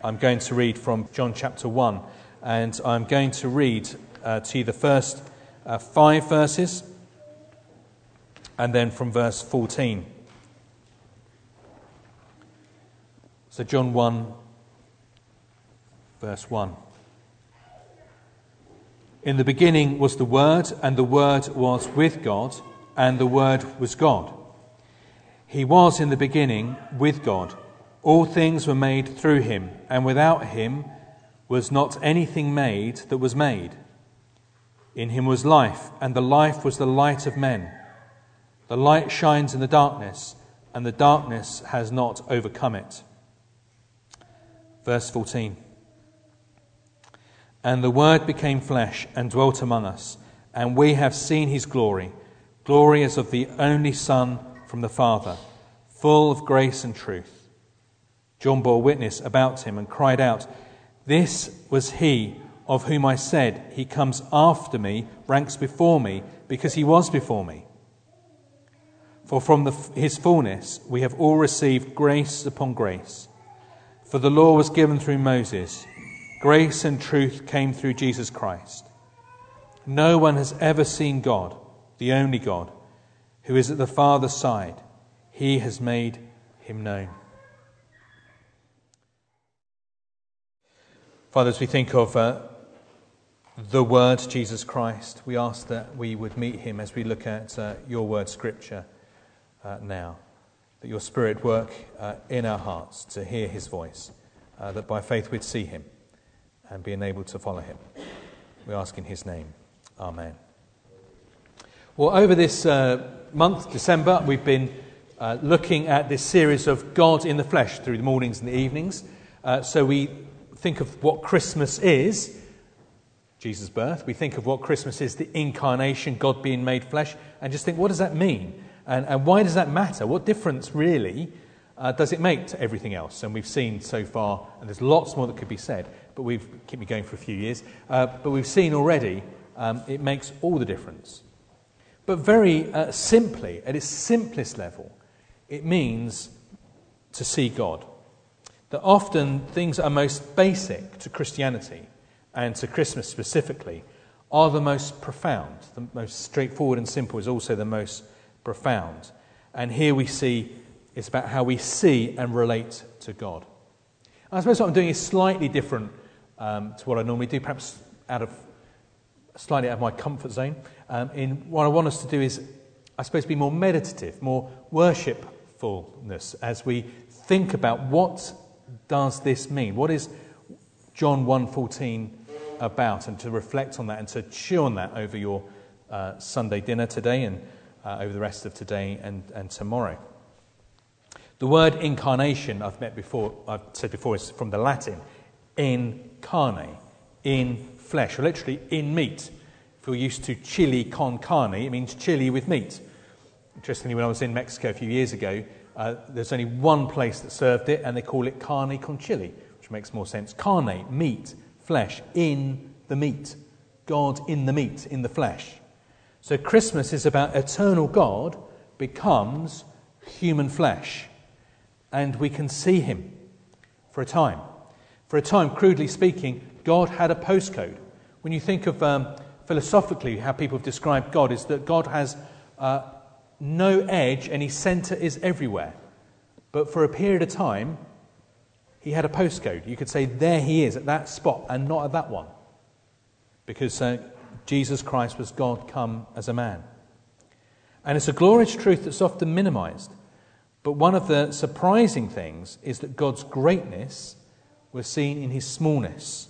I'm going to read from John chapter 1, and I'm going to read to you the first 5 verses, and then from verse 14. So John 1, verse 1. In the beginning was the Word, and the Word was with God, and the Word was God. He was in the beginning with God. All things were made through him, and without him was not anything made that was made. In him was life, and the life was the light of men. The light shines in the darkness, and the darkness has not overcome it. Verse 14. And the Word became flesh and dwelt among us, and we have seen his glory. Glory as of the only Son from the Father, full of grace and truth. John bore witness about him and cried out, "This was he of whom I said, he comes after me, ranks before me, because he was before me." For from his fullness we have all received grace upon grace. For the law was given through Moses. Grace and truth came through Jesus Christ. No one has ever seen God, the only God, who is at the Father's side. He has made him known. Father, as we think of the Word, Jesus Christ, we ask that we would meet him as we look at your word, Scripture, now. That your Spirit work in our hearts to hear his voice, that by faith we'd see him and be enabled to follow him. We ask in his name. Amen. Well, over this month, December, we've been looking at this series of God in the flesh through the mornings and the evenings. So we think of what Christmas is, Jesus' birth. We think of what Christmas is, the incarnation, God being made flesh, and just think, what does that mean? And why does that matter? What difference really does it make to everything else? And we've seen so far, and there's lots more that could be said, but we've kept me going for a few years, but we've seen already it makes all the difference. But very simply, at its simplest level, it means to see God. That often things that are most basic to Christianity, and to Christmas specifically, are the most profound. The most straightforward and simple is also the most profound. And here we see it's about how we see and relate to God. I suppose what I'm doing is slightly different to what I normally do, perhaps slightly out of my comfort zone. In what I want us to do is, I suppose, be more meditative, more worshipfulness, as we think about what does this mean? What is John 1:14 about? And to reflect on that and to chew on that over your Sunday dinner today and over the rest of today and tomorrow. The word incarnation, I've said before, is from the Latin, in carne, in flesh, or literally in meat. If you're used to chili con carne, it means chili with meat. Interestingly, when I was in Mexico a few years ago, there's only one place that served it, and they call it carne con chili, which makes more sense. Carne, meat, flesh, in the meat. God in the meat, in the flesh. So Christmas is about eternal God becomes human flesh, and we can see him for a time. For a time, crudely speaking, God had a postcode. When you think of philosophically how people have described God, is that God has no edge and his centre is everywhere. But for a period of time, he had a postcode. You could say there he is at that spot and not at that one. Because Jesus Christ was God come as a man. And it's a glorious truth that's often minimised. But one of the surprising things is that God's greatness was seen in his smallness.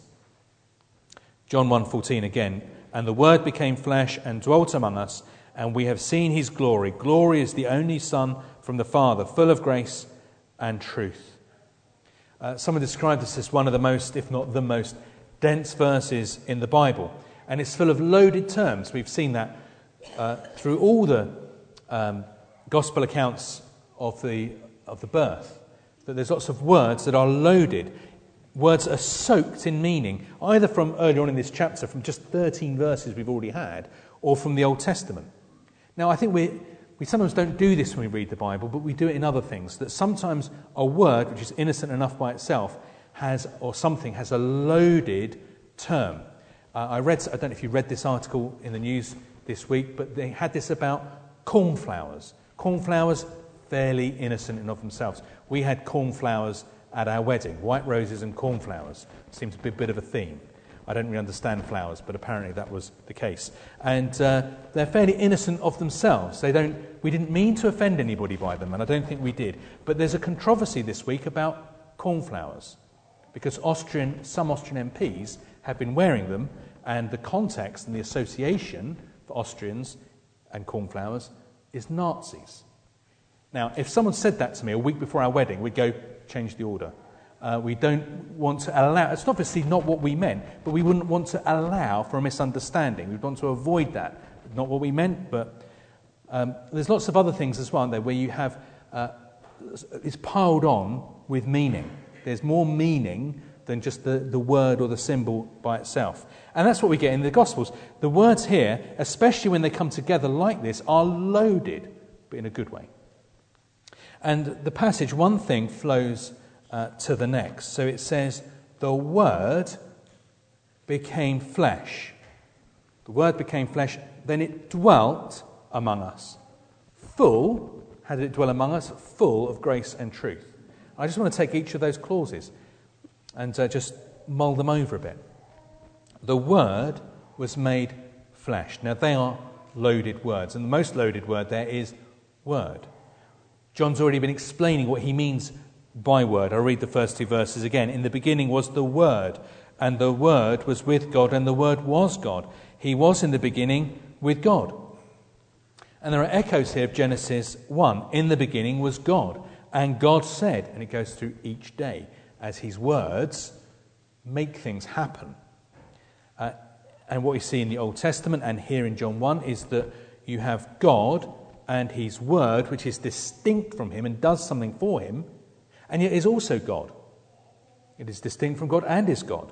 John 1:14 again, and the Word became flesh and dwelt among us, and we have seen his glory. Glory is the only Son from the Father, full of grace and truth. Someone described this as one of the most, if not the most, dense verses in the Bible. And it's full of loaded terms. We've seen that through all the gospel accounts of the birth. That there's lots of words that are loaded. Words that are soaked in meaning, either from earlier on in this chapter, from just 13 verses we've already had, or from the Old Testament. Now, I think we sometimes don't do this when we read the Bible, but we do it in other things. That sometimes a word, which is innocent enough by itself, has a loaded term. I don't know if you read this article in the news this week, but they had this about cornflowers. Cornflowers, fairly innocent in of themselves. We had cornflowers at our wedding. White roses and cornflowers seems to be a bit of a theme. I don't really understand flowers, but apparently that was the case. And they're fairly innocent of themselves. We didn't mean to offend anybody by them, and I don't think we did. But there's a controversy this week about cornflowers, because some Austrian MPs have been wearing them, and the context and the association for Austrians and cornflowers is Nazis. Now, if someone said that to me a week before our wedding, we'd go, change the order. We don't want to allow, it's obviously not what we meant, but we wouldn't want to allow for a misunderstanding. We'd want to avoid that. Not what we meant, but there's lots of other things as well, aren't there, where you have, it's piled on with meaning. There's more meaning than just the word or the symbol by itself. And that's what we get in the Gospels. The words here, especially when they come together like this, are loaded, but in a good way. And the passage, one thing flows to the next. So it says, the Word became flesh. The Word became flesh, then it dwelt among us. Full, how did it dwell among us? Full of grace and truth. I just want to take each of those clauses and just mull them over a bit. The Word was made flesh. Now, they are loaded words, and the most loaded word there is word. John's already been explaining what he means by word. I'll read the first two verses again. In the beginning was the Word, and the Word was with God, and the Word was God. He was in the beginning with God. And there are echoes here of Genesis 1. In the beginning was God, and God said, and it goes through each day, as his words make things happen. And what we see in the Old Testament and here in John 1 is that you have God and his word, which is distinct from him and does something for him, and yet is also God. It is distinct from God and is God.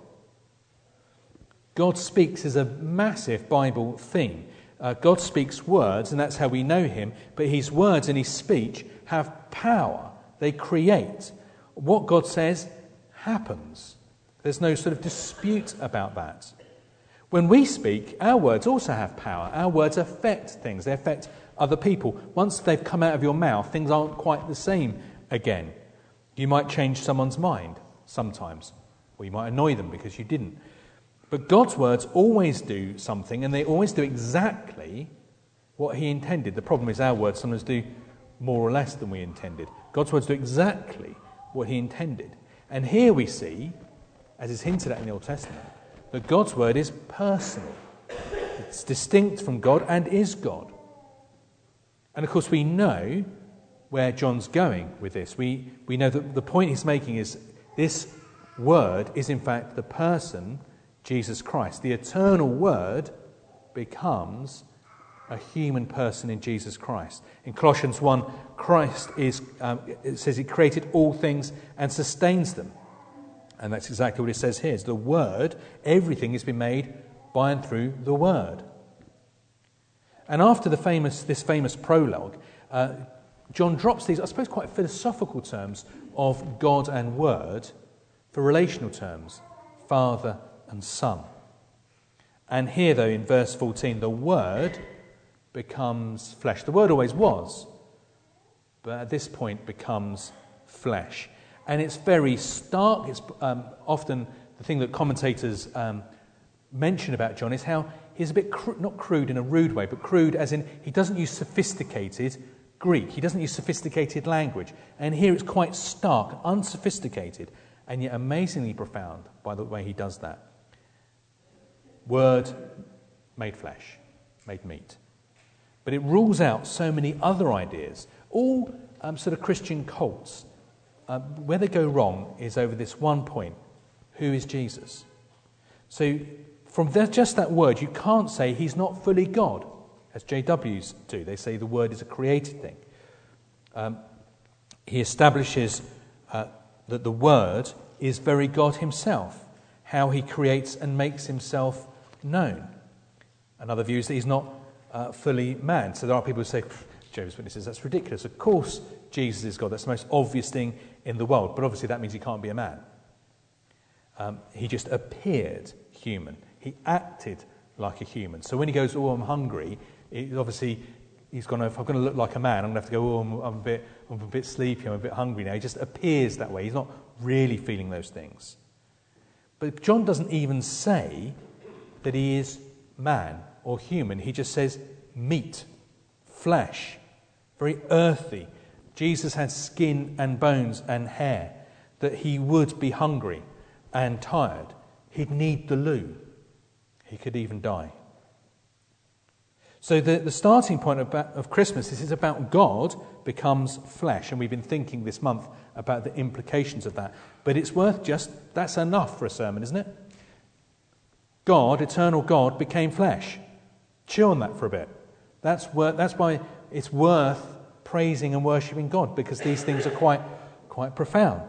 God speaks is a massive Bible theme. God speaks words, and that's how we know him, but his words and his speech have power. They create. What God says happens. There's no sort of dispute about that. When we speak, our words also have power. Our words affect things. They affect other people. Once they've come out of your mouth, things aren't quite the same again. You might change someone's mind sometimes, or you might annoy them because you didn't. But God's words always do something, and they always do exactly what he intended. The problem is our words sometimes do more or less than we intended. God's words do exactly what he intended. And here we see, as is hinted at in the Old Testament, that God's word is personal. It's distinct from God and is God. And of course we know where John's going with this. We know that the point he's making is this word is in fact the person, Jesus Christ. The eternal word becomes a human person in Jesus Christ. In Colossians 1, Christ is, it says he created all things and sustains them. And that's exactly what it says here. It's the Word, everything has been made by and through the Word. And after this famous prologue, John drops these, I suppose, quite philosophical terms of God and Word for relational terms, Father and Son. And here, though, in verse 14, the Word becomes flesh. The Word always was, but at this point becomes flesh. And it's very stark. It's often the thing that commentators mention about John is how he's a bit, not crude in a rude way, but crude as in he doesn't use sophisticated Greek. He doesn't use sophisticated language. And here it's quite stark, unsophisticated, and yet amazingly profound by the way he does that. Word made flesh, made meat. But it rules out so many other ideas, all sort of Christian cults. Where they go wrong is over this one point: who is Jesus? So from just that word, you can't say he's not fully God, as JWs do. They say the word is a created thing. He establishes that the word is very God himself, how he creates and makes himself known. Another view is that he's not fully man. So there are people who say, Jehovah's Witnesses, that's ridiculous. Of course Jesus is God. That's the most obvious thing in the world. But obviously that means he can't be a man. He just appeared human. He acted like a human. So when he goes, "Oh, I'm hungry," obviously he's gone, if I'm going to look like a man, I'm going to have to go, "Oh, I'm a bit sleepy, I'm a bit hungry now." He just appears that way. He's not really feeling those things. But John doesn't even say that he is man or human. He just says meat, flesh, very earthy. Jesus had skin and bones and hair, that he would be hungry and tired. He'd need the loo. He could even die. So the starting point of Christmas is about God becomes flesh. And we've been thinking this month about the implications of that. But it's that's enough for a sermon, isn't it? God, eternal God, became flesh. Chew on that for a bit. That's why it's worth praising and worshipping God, because these things are quite profound.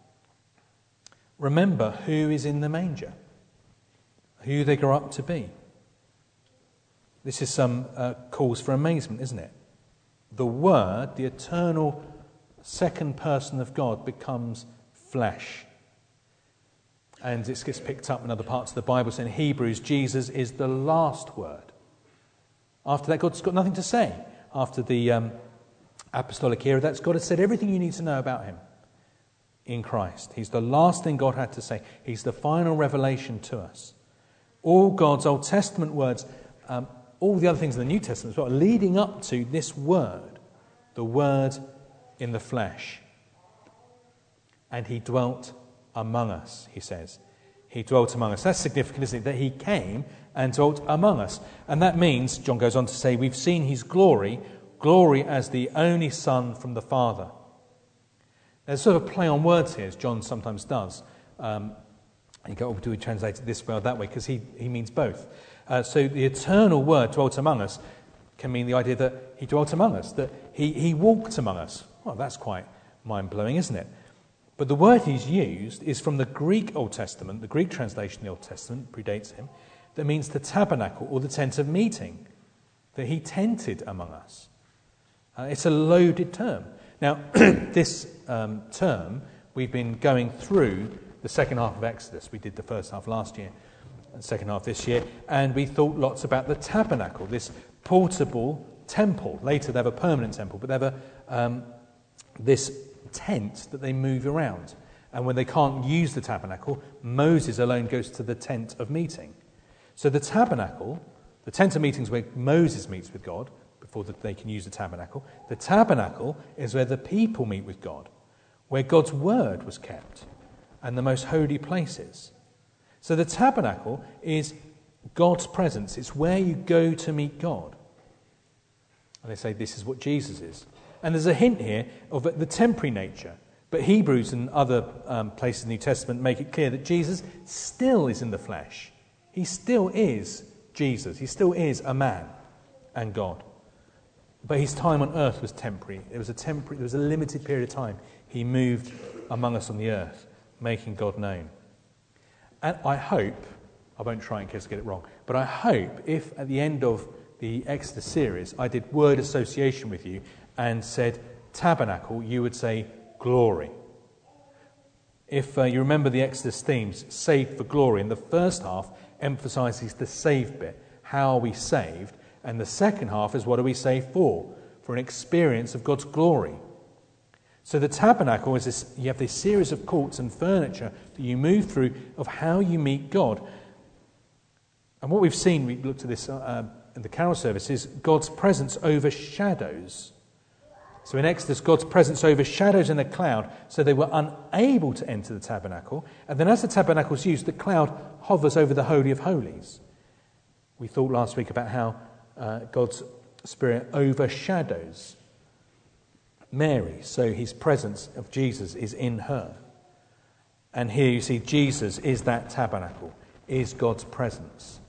Remember who is in the manger, who they grow up to be. This is some cause for amazement, isn't it? The Word, the eternal second person of God, becomes flesh. And this gets picked up in other parts of the Bible. So in Hebrews, Jesus is the last word. After that, God's got nothing to say. After the apostolic era, that's God has said everything you need to know about him in Christ. He's the last thing God had to say. He's the final revelation to us. All God's Old Testament words, all the other things in the New Testament as well, leading up to this word, the Word in the flesh. And he dwelt among us, he says. He dwelt among us. That's significant, isn't it? That he came and dwelt among us. And that means, John goes on to say, we've seen his glory as the only Son from the Father. There's sort of a play on words here, as John sometimes does. You go, do we translate it this way or that way? Because he means both. So the eternal Word dwelt among us can mean the idea that he dwelt among us, that he walked among us. Well, that's quite mind-blowing, isn't it? But the word he's used is from the Greek Old Testament, the Greek translation of the Old Testament, predates him, that means the tabernacle or the tent of meeting, that he tented among us. It's a loaded term. Now, this term, we've been going through the second half of Exodus. We did the first half last year and second half this year, and we thought lots about the tabernacle, this portable temple. Later they have a permanent temple, but they have this tent that they move around. And when they can't use the tabernacle, Moses alone goes to the tent of meeting. So the tabernacle, the tent of meeting is where Moses meets with God before they can use the tabernacle. The tabernacle is where the people meet with God, where God's word was kept, and the most holy places. So the tabernacle is God's presence. It's where you go to meet God. And they say this is what Jesus is. And there's a hint here of the temporary nature. But Hebrews and other places in the New Testament make it clear that Jesus still is in the flesh. He still is Jesus. He still is a man and God. But his time on earth was temporary. There was a limited period of time. He moved among us on the earth, making God known. And I hope, I won't try in case I get it wrong, but I hope if at the end of the Exodus series I did word association with you and said tabernacle, you would say glory. If you remember the Exodus themes, saved for glory, and the first half emphasises the saved bit, how are we saved, and the second half is what are we saved for an experience of God's glory. So the tabernacle is this, you have this series of courts and furniture that you move through of how you meet God. And what we've seen, we looked at this in the carol service, is God's presence overshadows. So in Exodus, God's presence overshadows in a cloud, so they were unable to enter the tabernacle. And then as the tabernacle is used, the cloud hovers over the Holy of Holies. We thought last week about how God's Spirit overshadows Mary, so his presence of Jesus is in her. And here you see Jesus is that tabernacle, is God's presence.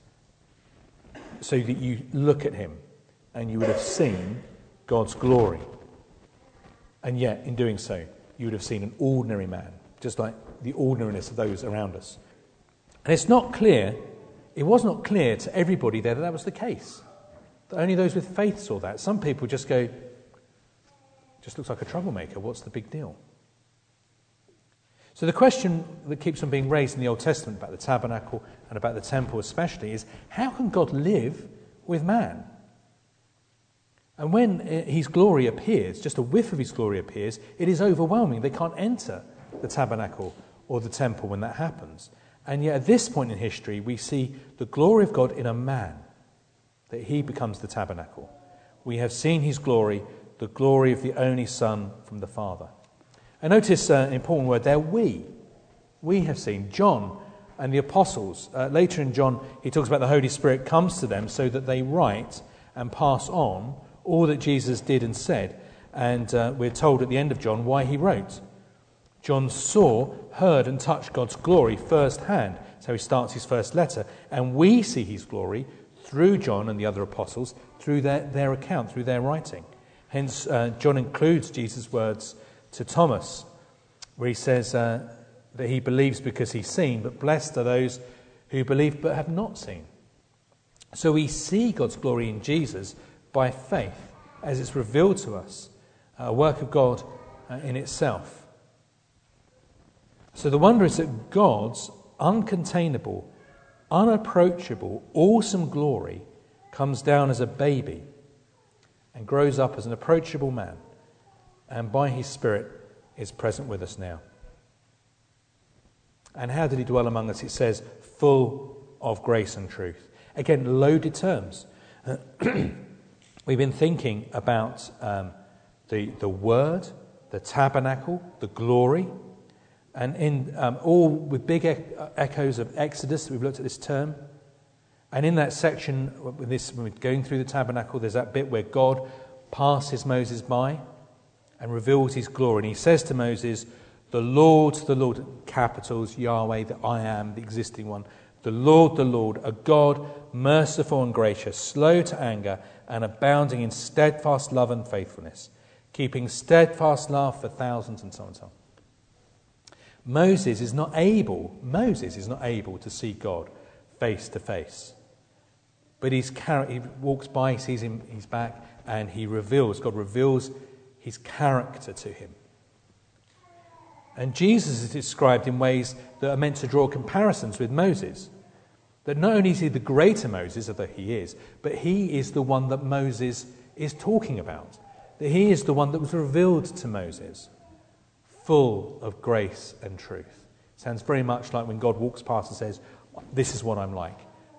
So that you look at him and you would have seen God's glory. And yet, in doing so, you would have seen an ordinary man, just like the ordinariness of those around us. And it's not clear, it was not clear to everybody there that was the case. That only those with faith saw that. Some people just go, just looks like a troublemaker, what's the big deal? So the question that keeps on being raised in the Old Testament about the tabernacle and about the temple especially is, how can God live with man? And when his glory appears, just a whiff of his glory appears, it is overwhelming. They can't enter the tabernacle or the temple when that happens. And yet at this point in history, we see the glory of God in a man, that he becomes the tabernacle. We have seen his glory, the glory of the only Son from the Father. And notice an important word there, we. We have seen John and the apostles. Later in John, he talks about the Holy Spirit comes to them so that they write and pass on all that Jesus did and said. And we're told at the end of John why he wrote. John saw, heard and touched God's glory firsthand. So he starts his first letter. And we see his glory through John and the other apostles, through their account, through their writing. Hence, John includes Jesus' words to Thomas, where he says that he believes because he's seen, but blessed are those who believe but have not seen. So we see God's glory in Jesus by faith, as it's revealed to us, a work of God in itself. So the wonder is that God's uncontainable, unapproachable, awesome glory comes down as a baby and grows up as an approachable man, and by his Spirit is present with us now. And how did he dwell among us? It says, full of grace and truth. Again, loaded terms. We've been thinking about the Word, the tabernacle, the glory, and in all with big echoes of Exodus, we've looked at this term. And in that section, when we're going through the tabernacle, there's that bit where God passes Moses by and reveals his glory. And he says to Moses, the Lord, capitals, Yahweh, the I am, the existing one, the Lord, a God merciful and gracious, slow to anger and abounding in steadfast love and faithfulness, keeping steadfast love for thousands, and so on and so on. Moses is not able to see God face to face. But he walks by, he sees him, he's back, and God reveals his character to him. And Jesus is described in ways that are meant to draw comparisons with Moses. That not only is he the greater Moses, although he is, but he is the one that Moses is talking about. That he is the one that was revealed to Moses, full of grace and truth. Sounds very much like when God walks past and says, this is what I'm like.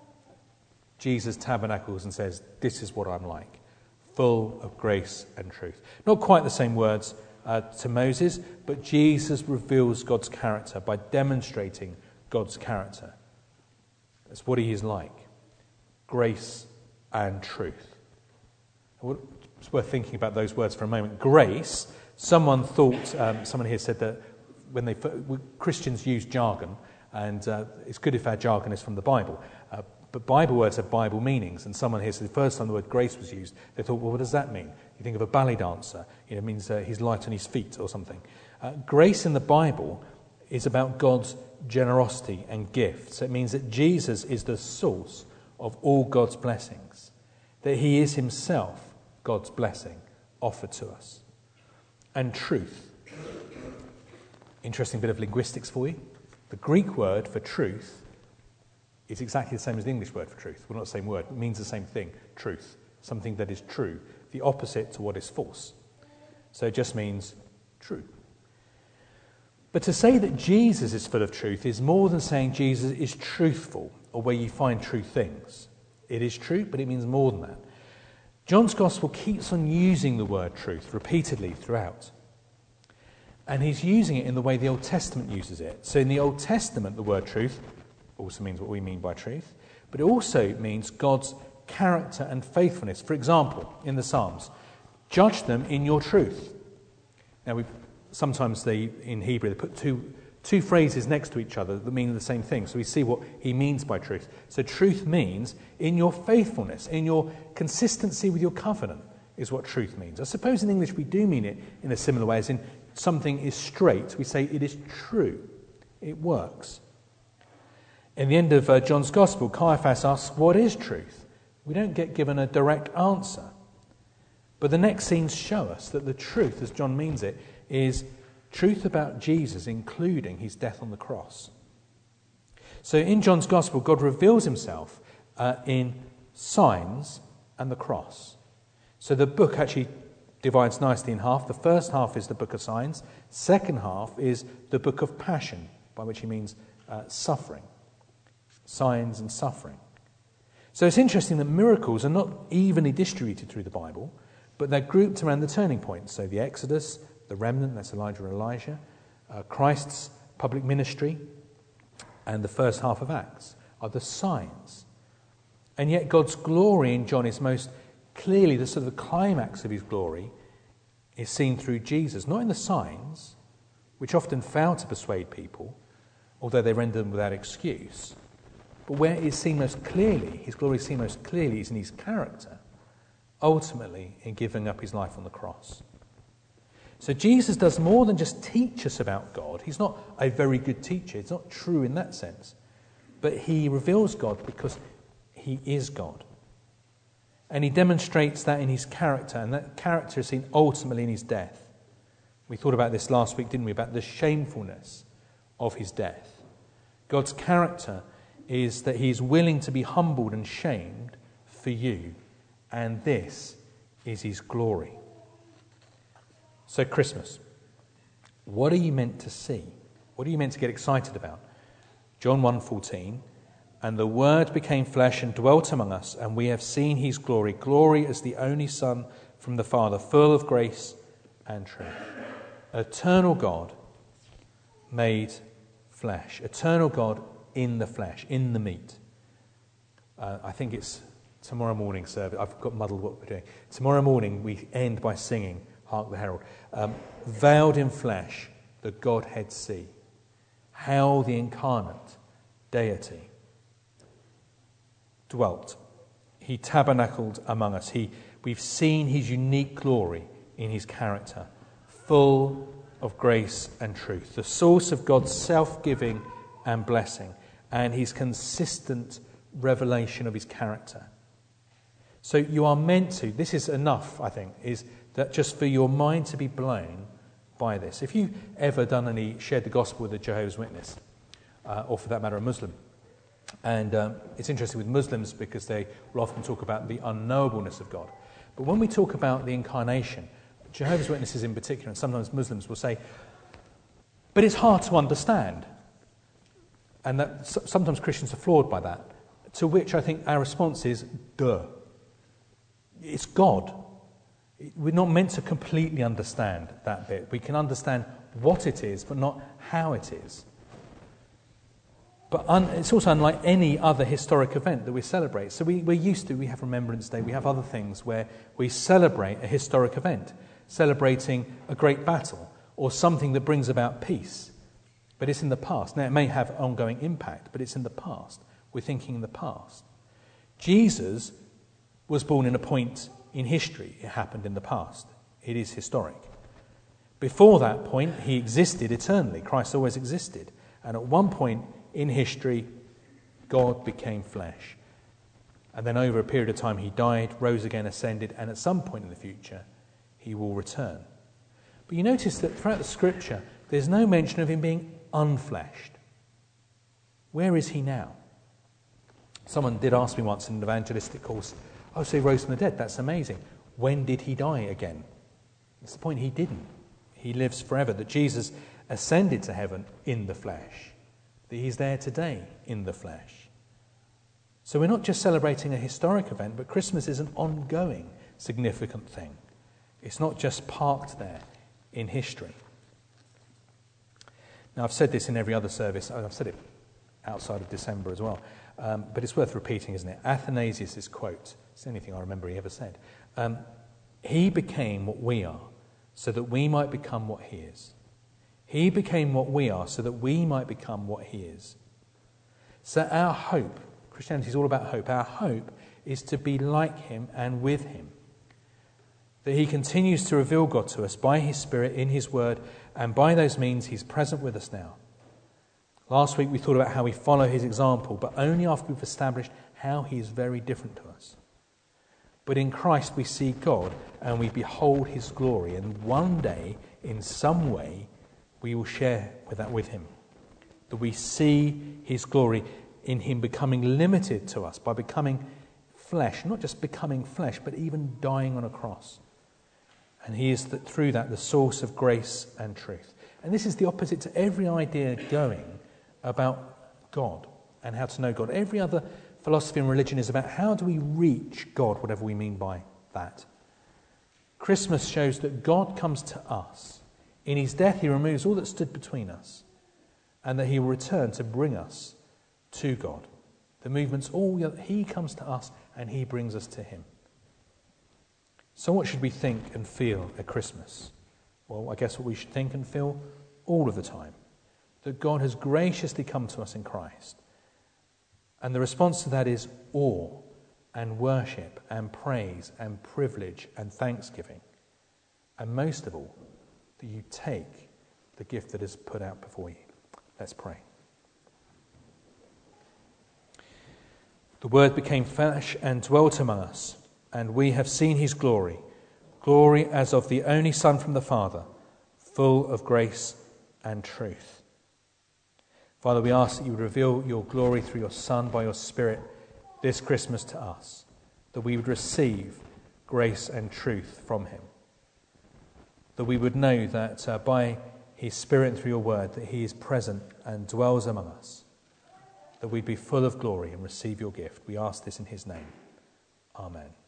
Jesus tabernacles and says, this is what I'm like, full of grace and truth. Not quite the same words to Moses, but Jesus reveals God's character by demonstrating God's character. That's what he is like, grace and truth. It's worth thinking about those words for a moment. Grace, someone here said that when Christians use jargon, and it's good if our jargon is from the Bible, but Bible words have Bible meanings, and someone here said the first time the word grace was used, they thought, well, what does that mean? You think of a ballet dancer, it means he's light on his feet or something. Grace in the Bible is about God's generosity and gifts. It means that Jesus is the source of all God's blessings, that he is himself God's blessing offered to us. And truth. Interesting bit of linguistics for you. The Greek word for truth is exactly the same as the English word for truth. Well, not the same word. It means the same thing, truth. Something that is true. The opposite to what is false. So it just means true. But to say that Jesus is full of truth is more than saying Jesus is truthful, or where you find true things. It is true, but it means more than that. John's Gospel keeps on using the word truth repeatedly throughout. And he's using it in the way the Old Testament uses it. So in the Old Testament, the word truth also means what we mean by truth, but it also means God's character and faithfulness. For example, in the Psalms, judge them in your truth. Now, in Hebrew, they put two phrases next to each other that mean the same thing. So we see what he means by truth. So truth means in your faithfulness, in your consistency with your covenant, is what truth means. I suppose in English we do mean it in a similar way, as in something is straight. We say it is true. It works. In the end of John's Gospel, Caiaphas asks, what is truth? We don't get given a direct answer. But the next scenes show us that the truth, as John means it, is truth about Jesus, including his death on the cross. So in John's Gospel, God reveals himself in signs and the cross. So the book actually divides nicely in half. The first half is the book of signs. Second half is the book of passion, by which he means suffering. Signs and suffering. So it's interesting that miracles are not evenly distributed through the Bible, but they're grouped around the turning points. So the Exodus, the remnant, that's Elijah and Elijah, Christ's public ministry, and the first half of Acts are the signs. And yet God's glory in John is most clearly, the sort of climax of his glory is seen through Jesus, not in the signs, which often fail to persuade people, although they render them without excuse. But where it is seen most clearly, his glory is seen most clearly, is in his character, ultimately in giving up his life on the cross. So Jesus does more than just teach us about God. He's not a very good teacher. It's not true in that sense. But he reveals God because he is God. And he demonstrates that in his character, and that character is seen ultimately in his death. We thought about this last week, didn't we, about the shamefulness of his death. God's character is that he is willing to be humbled and shamed for you, and this is his glory. So Christmas, what are you meant to see? What are you meant to get excited about? John 1:14, and the Word became flesh and dwelt among us, and we have seen his glory, glory as the only Son from the Father, full of grace and truth. Eternal God made flesh. Eternal God in the flesh, in the meat. I think it's tomorrow morning service. I've got muddled what we're doing. Tomorrow morning we end by singing Hark the Herald. Veiled in flesh, the Godhead see. How the incarnate deity dwelt. He tabernacled among us. We've seen his unique glory in his character, full of grace and truth, the source of God's self-giving and blessing, and his consistent revelation of his character. So you are meant to, this is enough, I think, is that just for your mind to be blown by this. If you've ever shared the gospel with a Jehovah's Witness, or for that matter a Muslim, and it's interesting with Muslims because they will often talk about the unknowableness of God. But when we talk about the incarnation, Jehovah's Witnesses in particular, and sometimes Muslims will say, but it's hard to understand. And that sometimes Christians are flawed by that. To which I think our response is, duh. It's God. We're not meant to completely understand that bit. We can understand what it is, but not how it is. But it's also unlike any other historic event that we celebrate. So we have Remembrance Day, we have other things where we celebrate a historic event, celebrating a great battle or something that brings about peace. But it's in the past. Now, it may have ongoing impact, but it's in the past. We're thinking in the past. Jesus was born in a point in history. It happened in the past. It is historic. Before that point, he existed eternally. Christ always existed. And at one point in history, God became flesh. And then over a period of time, he died, rose again, ascended, and at some point in the future, he will return. But you notice that throughout the scripture, there's no mention of him being unfleshed. Where is he now? Someone did ask me once in an evangelistic course, oh, so he rose from the dead, that's amazing. When did he die again? That's the point, he didn't. He lives forever, that Jesus ascended to heaven in the flesh, that he's there today in the flesh. So we're not just celebrating a historic event, but Christmas is an ongoing, significant thing. It's not just parked there in history. Now, I've said this in every other service. I've said it outside of December as well. But it's worth repeating, isn't it? Athanasius' quote, it's the only thing I remember he ever said. He became what we are, so that we might become what he is. He became what we are, so that we might become what he is. So our hope, Christianity is all about hope. Our hope is to be like him and with him. That he continues to reveal God to us by his Spirit in his word, and by those means he's present with us now. Last week we thought about how we follow his example, but only after we've established how he is very different to us. But in Christ we see God and we behold his glory, and one day, in some way, we will share with him. That we see his glory in him becoming limited to us by becoming flesh, not just becoming flesh, but even dying on a cross. And he is through that the source of grace and truth. And this is the opposite to every idea going about God and how to know God. Every other philosophy and religion is about how do we reach God, whatever we mean by that. Christmas shows that God comes to us. In his death, he removes all that stood between us, and that he will return to bring us to God. The movement's all, he comes to us and he brings us to him. So what should we think and feel at Christmas? Well, I guess what we should think and feel all of the time. That God has graciously come to us in Christ. And the response to that is awe and worship and praise and privilege and thanksgiving. And most of all, that you take the gift that is put out before you. Let's pray. The Word became flesh and dwelt among us, and we have seen his glory, glory as of the only Son from the Father, full of grace and truth. Father, we ask that you would reveal your glory through your Son by your Spirit this Christmas to us, that we would receive grace and truth from him, that we would know that by his Spirit and through your word that he is present and dwells among us, that we'd be full of glory and receive your gift. We ask this in his name. Amen.